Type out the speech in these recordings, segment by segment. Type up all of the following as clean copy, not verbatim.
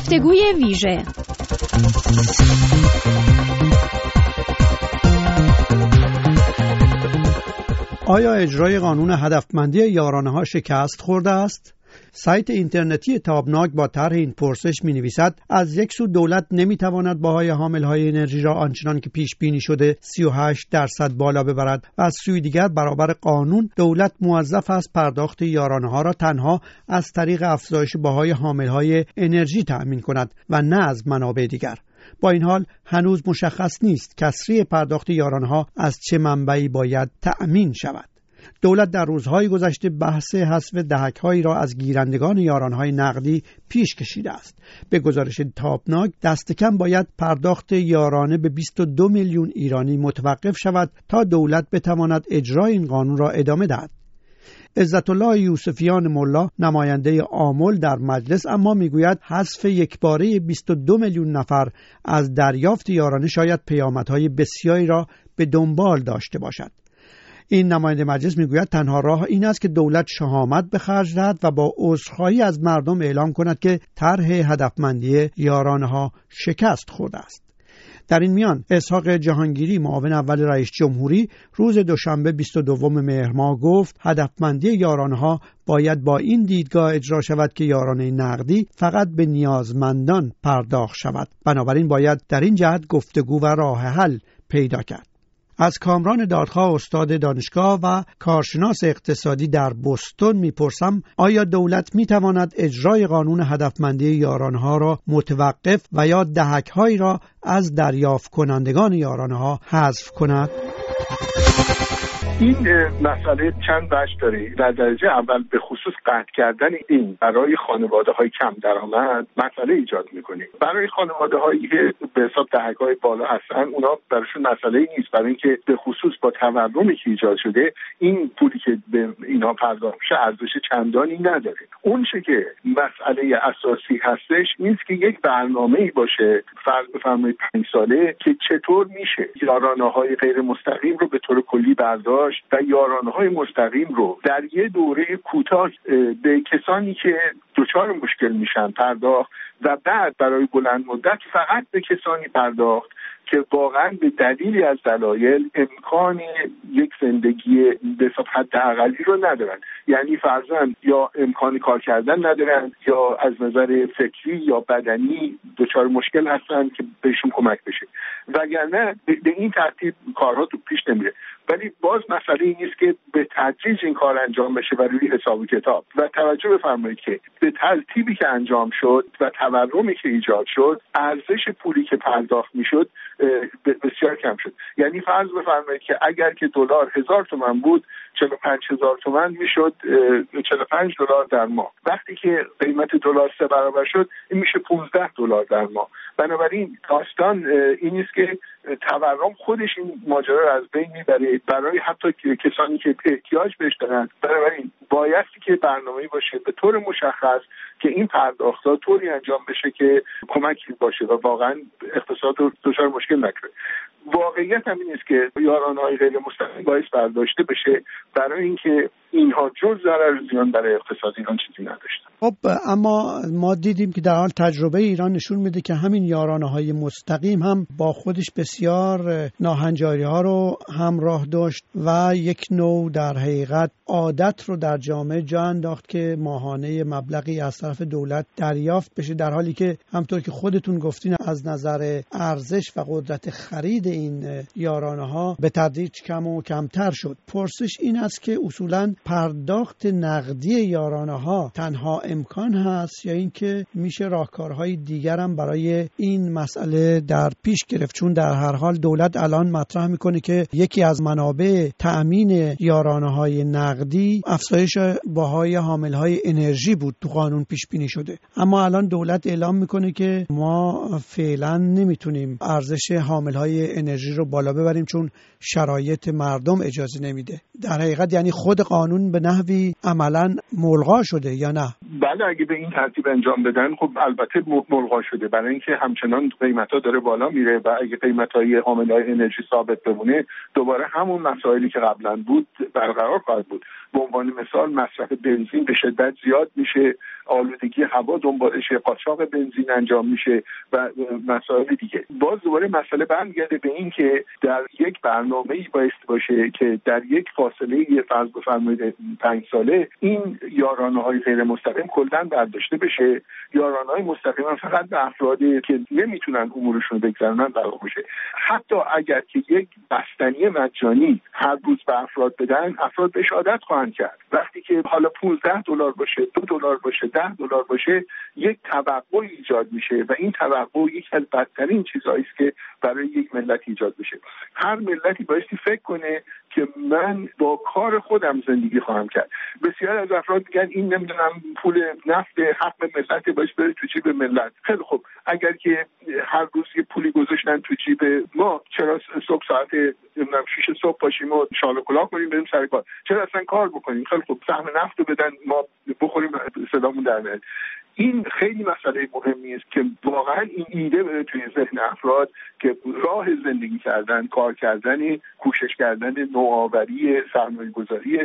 گفتگوی ویژه. آیا اجرای قانون هدفمندی یارانه‌ها شکست خورده است؟ سایت اینترنتی تابناک با طرح این پرسش می‌نویسد از یک سو دولت نمی‌تواند بهای حامل‌های انرژی را آنچنان که پیش بینی شده 38% بالا ببرد و از سوی دیگر برابر قانون دولت موظف است پرداخت یارانه‌ها را تنها از طریق افزایش بهای حامل‌های انرژی تأمین کند و نه از منابع دیگر. با این حال هنوز مشخص نیست کسری پرداخت یارانه‌ها از چه منبعی باید تأمین شود. دولت در روزهای گذشته بحث حذف دهک‌هایی را از گیرندگان یارانه‌های نقدی پیش کشیده است. به گزارش تابناک دست کم باید پرداخت یارانه به 22 میلیون ایرانی متوقف شود تا دولت بتواند اجرای این قانون را ادامه دهد. عزت الله یوسفیان ملا نماینده آمل در مجلس اما میگوید حذف یکباره 22 میلیون نفر از دریافت یارانه شاید پیامدهای بسیاری را به دنبال داشته باشد. این نماینده مجلس میگوید تنها راه این است که دولت شهامت به خرج دهد و با عذرخواهی از مردم اعلام کند که طرح هدفمندی یارانه‌ها شکست خورده است. در این میان اسحاق جهانگیری معاون اول رئیس جمهوری روز دوشنبه 22 مهر ماه گفت هدفمندی یارانه‌ها باید با این دیدگاه اجرا شود که یارانه نقدی فقط به نیازمندان پرداخت شود. بنابراین باید در این جهت گفتگو و راه حل پیدا کرد. از کامران دادخواه استاد دانشگاه و کارشناس اقتصادی در بوستون میپرسم آیا دولت میتواند اجرای قانون هدفمندی یارانه‌ها را متوقف و یا دهک‌هایی را از دریافت کنندگان یارانه‌ها حذف کند؟ این مسئله چند بخش داره. در درجه اول به خصوص قطع کردن این برای خانواده‌های کم درآمد مسئله ایجاد می‌کنه. برای خانواده‌هایی که به حساب دهک‌های بالا هستن اونا براشون مسئله نیست، برای اینکه به خصوص با تورمی که ایجاد شده این پولی که به اینا پرداخت میشه ارزش چندانی نداره. اون چه که مسئله اساسی هستش این است که یک برنامه‌ای باشه فرض بفرمایید 5 ساله که چطور میشه یارانه‌های غیر مستقیم رو به طور کلی برداشت و یارانه‌های مستقیم رو در یه دوره کوتاه به کسانی که دچار مشکل میشن پرداخت و بعد برای بلند مدت فقط به کسانی پرداخت که واقعا به دلیلی از دلایل امکان یک زندگی به حداقلی رو ندارن، یعنی فرضاً یا امکان کار کردن ندارن یا از نظر فکری یا بدنی دچار مشکل هستن که بهشون کمک بشه، وگرنه به این ترتیب کارها تو پیش نمیره. ولی باز مسئله این نیست که به تدریج این کار انجام بشه و روی حساب و کتاب. و توجه بفرمایید که به ترتیبی که انجام شد و تورمی که ایجاد شد ارزش پولی که پرداخت میشد بسیار کم شد. یعنی فرض بفرمایید که اگر که دلار 1000 تومان بود 45000 تومان میشد 45 دلار در ماه. وقتی که قیمت دلار 3 برابر شد این میشه 15 دلار در ماه. بنابراین داستان این است که تورم خودش این ماجرا رو از بین میبره برای حتی کسانی که احتیاج بهش دارن. بنابراین بایستی که برنامه‌ای باشه به طور مشخص که این پرداخت‌ها طوری انجام بشه که کمکی باشه و واقعا اقتصاد رو دچار مشکل نکنه. واقعیت هم این است که یارانه‌های غیر مستقیم باعث برداشته بشه برای اینکه اینها جز ضرر زیان برای اقتصاد ایران چیزی نداشتن. خب اما ما دیدیم که در حال تجربه ایران نشون میده که همین یارانه‌های مستقیم هم با خودش بسیار ناهنجاری‌ها رو همراه داشت و یک نوع در حقیقت عادت رو در جامعه جا انداخت که ماهانه مبلغی از طرف دولت دریافت بشه، در حالی که همطور که خودتون گفتین از نظر ارزش و قدرت خرید این یارانه‌ها به تدریج کم و کمتر شد. پرسش این است که اصولاً پرداخت نقدی یارانه‌ها تنها امکان هست یا اینکه میشه راهکارهای دیگر هم برای این مسئله در پیش گرفت؟ چون در هر حال دولت الان مطرح میکنه که یکی از منابع تأمین یارانه‌های نقدی افزایش بهای حامل‌های انرژی بود، تو قانون پیش بینی شده، اما الان دولت اعلام میکنه که ما فعلا نمیتونیم ارزش حامل‌های انرژی رو بالا ببریم چون شرایط مردم اجازه نمیده. در حقیقت یعنی خود قانون به نحوی عملاً ملغا شده یا نه؟ بله، اگه به این ترتیب انجام بدن خب البته ملغا شده، برای اینکه همچنان قیمت‌ها داره بالا میره و اگه قیمت‌های حامل‌های انرژی ثابت بمونه دوباره همون مسائلی که قبلا بود برقرار خواهد بود. به عنوان مثال مصرف بنزین به شدت زیاد میشه، آلودگی هوا دنبالش، قاچاق بنزین انجام میشه و مسائل دیگه. باز دوباره مسئله برمیگرده به این که در یک برنامه‌ای بایستی باشه که در یک فاصله فرض بفرمایید 5 ساله این یارانه‌های غیر مستقیم کلاً برداشته بشه. یارانه‌های مستقیم فقط به افرادی که نمیتونن امورشون بگذرونن قرار بشه. حتی اگر که یک بستنی مجانی هر روز به افراد بدن، افراد بهش عادت خواهند کرد. وقتی که حالا $15 باشه، $2 باشه، $10 باشه، یک توقع ایجاد میشه و این توقع یک از بدترین چیزایی است که برای یک ملت ایجاد بشه. هر ملتی بایستی فکر کنه که من با کار خودم زندگی خواهم کرد. بسیار از افراد میگن این نمیدونم پول نفت حق ملت باید بره تو جیب ملت. خیلی خب، اگر که هر روز یه پولی گذاشتن تو جیب ما، چرا صبح ساعت 6 صبح باشیم و شال و کلاه کنیم بریم سر کار؟ چرا اصلا کار بکنیم؟ خیلی خب، سهم نفت رو بدن ما بخوریم صدامون در میاد. این خیلی مسئله مهمی است که واقعا این ایده بره توی ذهن افراد که راه زندگی کردن، کار کردن، کوشش کردن، نوآوری، سرمایه‌گذاری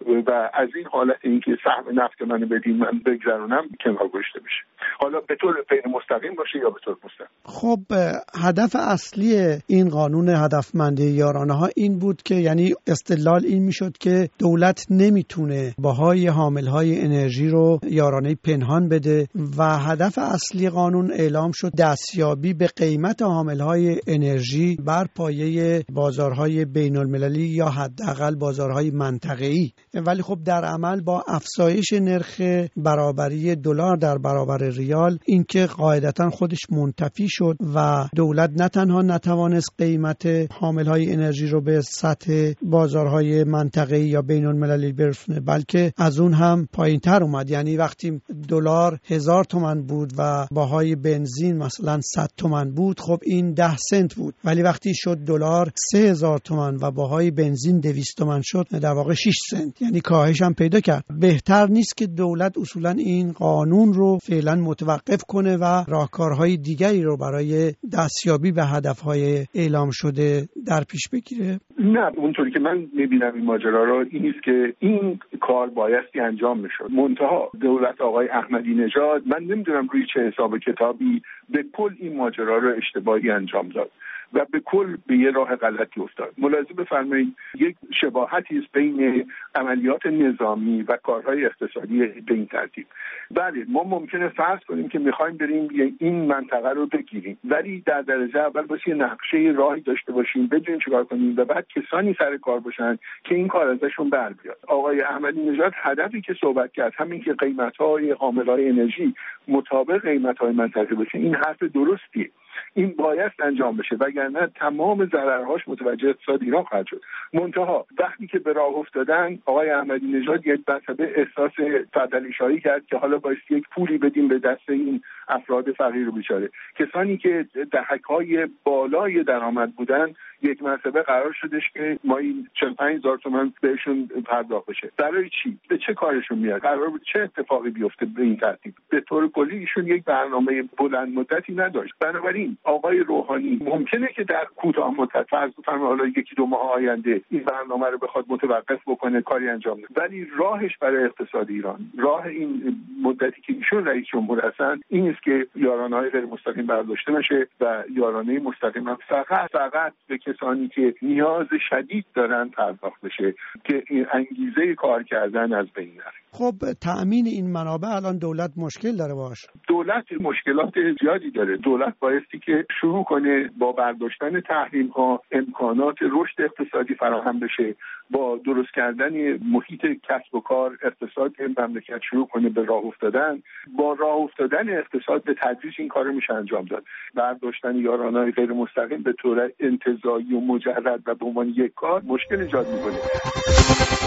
و از این حالت اینکه سهم نفت منو بدین من بگذرونم کنار گذاشته بشه، حالا به طور غیر مستقیم باشه یا به طور مستقیم. خب هدف اصلی این قانون هدفمندی یارانه ها این بود که یعنی استدلال این میشد که دولت نمیتونه باهای حاملهای انرژی رو یارانه پنهان بده و هدف اصلی قانون اعلام شد دستیابی به قیمت حاملهای انرژی بر پایه بازارهای بین المللی یا حداقل بازارهای منطقه‌ای. ولی خب در عمل با افزایش نرخ برابری دلار در برابر ریال این که قاعدتاً خودش منتفی شد و دولت نه تنها نتوانست قیمت حاملهای انرژی رو به سطح بازارهای منطقه‌ای یا بین المللی برسونه، بلکه از اون هم پایین‌تر اومد. یعنی وقتی دلار 1000 تومان بود و باهای بنزین مثلا 100 تومان بود، خب این 10 سنت بود. ولی وقتی شد دلار 3000 تومان و باهای بنزین 200 تومان شد، در واقع 6 سنت، یعنی کاهش هم پیدا کرد. بهتر نیست که دولت اصولا این قانون رو فعلا متوقف کنه و راهکارهای دیگری رو برای دستیابی به هدفهای اعلام شده در پیش بگیره؟ نه، اونطوری که من میبینم این ماجرا رو این است که این کار بایستی انجام میشد. منتها دولت آقای احمدی نژاد، من نمیدونم روی چه حساب کتابی به کل این ماجرا رو اشتباهی انجام داد و به کل به یه راه غلطی افتاد. ملاحظه بفرمایید یک شباهتی است بین عملیات نظامی و کارهای اقتصادی به این ترتیب. بله، ما ممکنه فرض کنیم که میخوایم بریم این منطقه رو بگیریم، ولی در درجه اول باید یه نقشه راهی داشته باشیم، بدونیم چیکار کنیم و بعد کسانی سر کار باشن که این کار ازشون بر بیاد. آقای احمدی نژاد هدفی که صحبت کرد همین که قیمت‌های حاملهای انرژی مطابق قیمت‌های منطقه باشه، این حرف درستیه. این باید انجام بشه وگرنه تمام ضررهاش متوجه اقتصاد ایران خواهد شد. منتها وقتی که به راه افتادن آقای احمدی نژاد یک مرتبه احساس فدلیشایی کرد که حالا باید یک پولی بدیم به دست این افراد فقیر و بیچاره. کسانی که دهک‌های بالای درآمد بودن یک مرتبه قرار شدش که ما این 45000 تومان بهشون پرداخت بشه. برای چی؟ به چه کارشون میاد؟ قرار بود چه اتفاقی بیفته به این ترتیب؟ به طور کلی ایشون یک برنامه بلند مدتی نداشت. بنابراین آقای روحانی ممکنه که در کوتاه مدت فرض بفرمایید حالا 1-2 ماه آینده این برنامه رو بخواد متوقف بکنه، کاری انجام بده، ولی راهش برای اقتصاد ایران، راه این مدتی که ایشون رئیس جمهور هستن، این است که یارانه‌های غیر مستقیم برداشته بشه و یارانه مستقیم هم فقط به کسانی که نیاز شدید دارن پرداخت بشه که این انگیزه کار کردن از بین نره. خب تأمین این منابع الان دولت مشکل داره باشه. دولت مشکلات زیادی داره. دولت بایستی که شروع کنه با برداشتن تحریم ها امکانات رشد اقتصادی فراهم بشه، با درست کردن محیط کسب و کار اقتصاد مملکت شروع کنه به راه افتادن. با راه افتادن اقتصاد به تدریج این کارو میشه انجام داد. برداشتن یارانه‌های غیر مستقیم به طور انتزاعی و مجرد و به عنوان یک کار مشکل ایجاد میکنه.